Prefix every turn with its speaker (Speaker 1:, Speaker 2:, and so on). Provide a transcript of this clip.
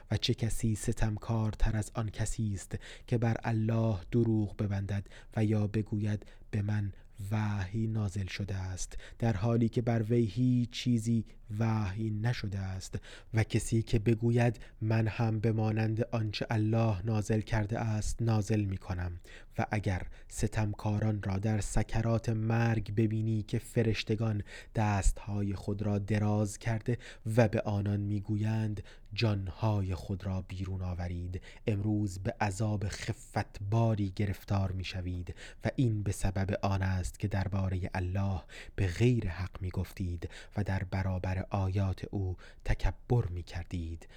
Speaker 1: و چه کسی ستمکارتر از آن کسی است که بر الله دروغ ببندد و یا بگوید به من وحی نازل شده است، در حالی که بر وی هیچ چیزی وحی نشده است. و کسی که بگوید من هم به مانند آنچه الله نازل کرده است نازل می کنم. و اگر ستمکاران را در سکرات مرگ ببینی که فرشتگان دستهای خود را دراز کرده و به آنان میگویند جانهای خود را بیرون آورید، امروز به عذاب خفتباری گرفتار میشوید و این به سبب آن است که درباره الله به غیر حق میگفتید و در برابر آیات او تکبر میکردید.